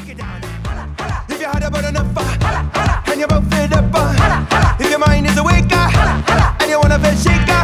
If your heart about enough and you're both fed up, if your mind is a waker and you wanna feel shaker.